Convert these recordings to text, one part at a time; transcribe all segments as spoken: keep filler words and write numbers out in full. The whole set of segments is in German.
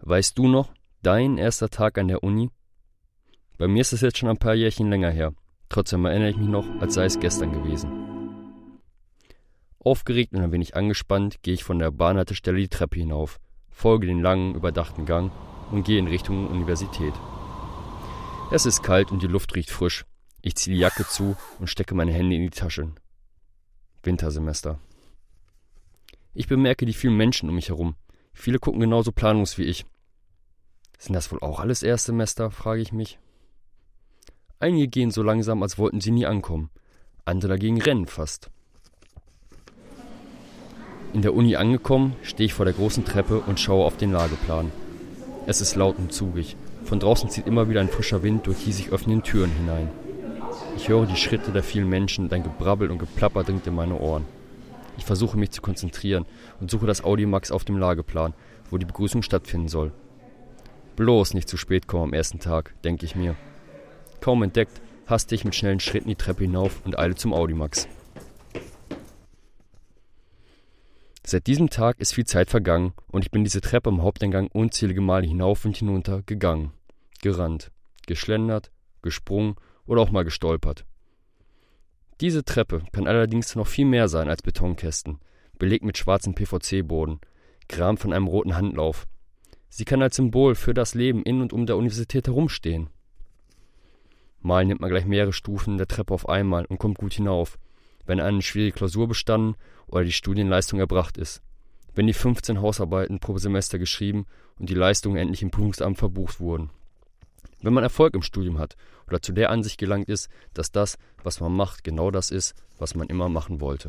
Weißt du noch, dein erster Tag an der Uni? Bei mir ist es jetzt schon ein paar Jährchen länger her. Trotzdem erinnere ich mich noch, als sei es gestern gewesen. Aufgeregt und ein wenig angespannt gehe ich von der Bahnhaltestelle die Treppe hinauf, folge den langen, überdachten Gang und gehe in Richtung Universität. Es ist kalt und die Luft riecht frisch. Ich ziehe die Jacke zu und stecke meine Hände in die Taschen. Wintersemester. Ich bemerke die vielen Menschen um mich herum. Viele gucken genauso planlos wie ich. Sind das wohl auch alles Erstsemester, frage ich mich. Einige gehen so langsam, als wollten sie nie ankommen. Andere dagegen rennen fast. In der Uni angekommen, stehe ich vor der großen Treppe und schaue auf den Lageplan. Es ist laut und zugig. Von draußen zieht immer wieder ein frischer Wind durch die sich öffnenden Türen hinein. Ich höre die Schritte der vielen Menschen und ein Gebrabbel und Geplapper dringt in meine Ohren. Ich versuche mich zu konzentrieren und suche das Audimax auf dem Lageplan, wo die Begrüßung stattfinden soll. Bloß nicht zu spät kommen am ersten Tag, denke ich mir. Kaum entdeckt, haste ich mit schnellen Schritten die Treppe hinauf und eile zum Audimax. Seit diesem Tag ist viel Zeit vergangen und ich bin diese Treppe am Haupteingang unzählige Male hinauf und hinunter gegangen, gerannt, geschlendert, gesprungen oder auch mal gestolpert. Diese Treppe kann allerdings noch viel mehr sein als Betonkästen, belegt mit schwarzem P V C-Boden, gerahmt von einem roten Handlauf. Sie kann als Symbol für das Leben in und um der Universität herumstehen. Mal nimmt man gleich mehrere Stufen der Treppe auf einmal und kommt gut hinauf, wenn eine schwierige Klausur bestanden oder die Studienleistung erbracht ist, wenn die fünfzehn Hausarbeiten pro Semester geschrieben und die Leistungen endlich im Prüfungsamt verbucht wurden. Wenn man Erfolg im Studium hat oder zu der Ansicht gelangt ist, dass das, was man macht, genau das ist, was man immer machen wollte.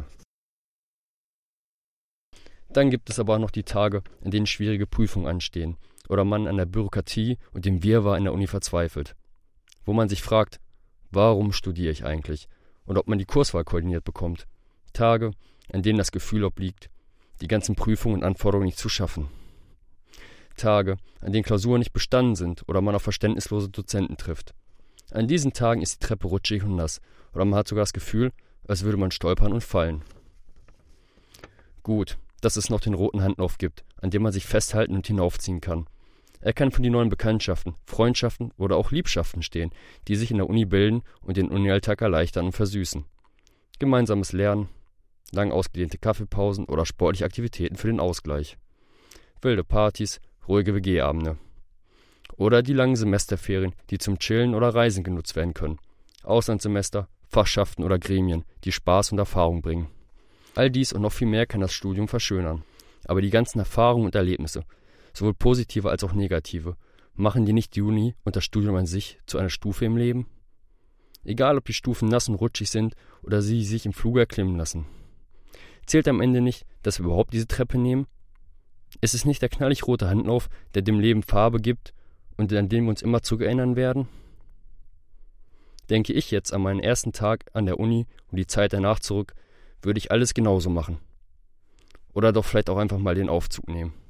Dann gibt es aber auch noch die Tage, in denen schwierige Prüfungen anstehen oder man an der Bürokratie und dem Wirrwarr in der Uni verzweifelt. Wo man sich fragt, warum studiere ich eigentlich und ob man die Kurswahl koordiniert bekommt. Tage, an denen das Gefühl obliegt, die ganzen Prüfungen und Anforderungen nicht zu schaffen. Tage, an denen Klausuren nicht bestanden sind oder man auf verständnislose Dozenten trifft. An diesen Tagen ist die Treppe rutschig und nass oder man hat sogar das Gefühl, als würde man stolpern und fallen. Gut, dass es noch den roten Handlauf gibt, an dem man sich festhalten und hinaufziehen kann. Er kann für die neuen Bekanntschaften, Freundschaften oder auch Liebschaften stehen, die sich in der Uni bilden und den Unialltag erleichtern und versüßen. Gemeinsames Lernen, lang ausgedehnte Kaffeepausen oder sportliche Aktivitäten für den Ausgleich. Wilde Partys, ruhige W G-Abende. Oder die langen Semesterferien, die zum Chillen oder Reisen genutzt werden können. Auslandssemester, Fachschaften oder Gremien, die Spaß und Erfahrung bringen. All dies und noch viel mehr kann das Studium verschönern. Aber die ganzen Erfahrungen und Erlebnisse, sowohl positive als auch negative, machen die nicht die Uni und das Studium an sich zu einer Stufe im Leben? Egal, ob die Stufen nass und rutschig sind oder sie sich im Fluge erklimmen lassen. Zählt am Ende nicht, dass wir überhaupt diese Treppe nehmen? Ist es nicht der knallig rote Handlauf, der dem Leben Farbe gibt und an den wir uns immer zurückerinnern werden? Denke ich jetzt an meinen ersten Tag an der Uni und die Zeit danach zurück, würde ich alles genauso machen. Oder doch vielleicht auch einfach mal den Aufzug nehmen.